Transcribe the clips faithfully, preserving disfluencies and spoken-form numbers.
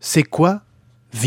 C'est quoi vintage ?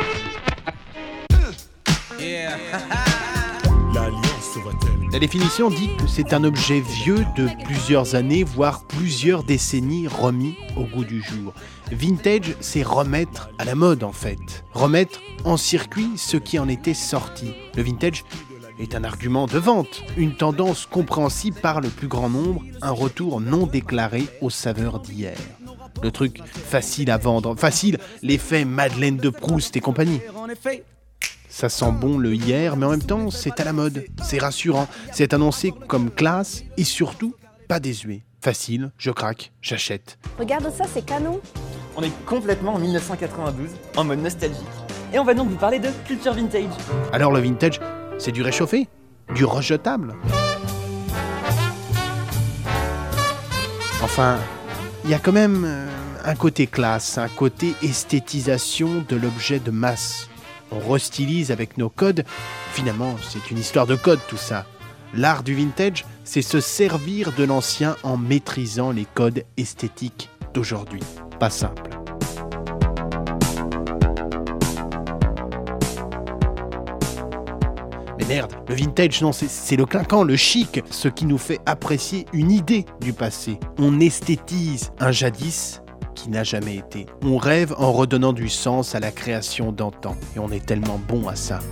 La définition dit que c'est un objet vieux de plusieurs années, voire plusieurs décennies remis au goût du jour. Vintage, c'est remettre à la mode en fait. Remettre en circuit ce qui en était sorti. Le vintage est un argument de vente, une tendance compréhensible par le plus grand nombre, un retour non déclaré aux saveurs d'hier. Le truc facile à vendre, facile, l'effet Madeleine de Proust et compagnie. Ça sent bon le hier, mais en même temps, c'est à la mode. C'est rassurant. C'est annoncé comme classe et surtout pas désuet. Facile, je craque, j'achète. Regarde ça, c'est canon. On est complètement en dix-neuf cent quatre-vingt-douze, en mode nostalgique. Et on va donc vous parler de culture vintage. Alors le vintage, c'est du réchauffé, du rejetable. Enfin, il y a quand même euh, un côté classe, un côté esthétisation de l'objet de masse. On restylise avec nos codes. Finalement, c'est une histoire de code tout ça. L'art du vintage, c'est se servir de l'ancien en maîtrisant les codes esthétiques d'aujourd'hui. Pas simple. Mais merde, le vintage, non, c'est, c'est le clinquant, le chic, ce qui nous fait apprécier une idée du passé. On esthétise un jadis qui n'a jamais été. On rêve en redonnant du sens à la création d'antan. Et on est tellement bon à ça.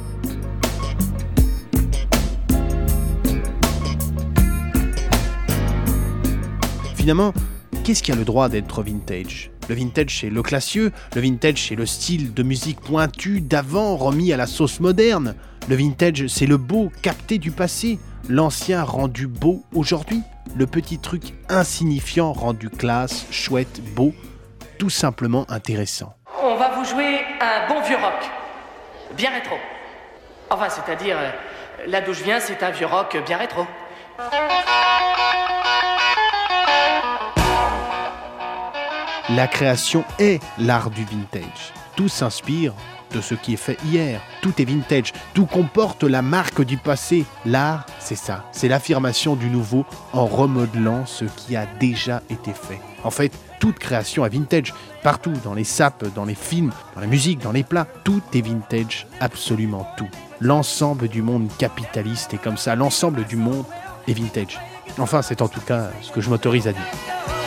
Finalement, qu'est-ce qui a le droit d'être vintage ? Le vintage, c'est le classieux. Le vintage, c'est le style de musique pointu d'avant remis à la sauce moderne. Le vintage, c'est le beau capté du passé. L'ancien rendu beau aujourd'hui. Le petit truc insignifiant rendu classe, chouette, beau. Tout simplement intéressant. On va vous jouer un bon vieux rock, bien rétro. Enfin, c'est-à-dire, euh, là d'où je viens, c'est un vieux rock bien rétro. La création est l'art du vintage. Tout s'inspire de ce qui est fait hier. Tout est vintage. Tout comporte la marque du passé. L'art, c'est ça. C'est l'affirmation du nouveau en remodelant ce qui a déjà été fait. En fait, toute création est vintage. Partout, dans les sapes, dans les films, dans la musique, dans les plats, tout est vintage. Absolument tout. L'ensemble du monde capitaliste est comme ça. L'ensemble du monde est vintage. Enfin, c'est en tout cas ce que je m'autorise à dire.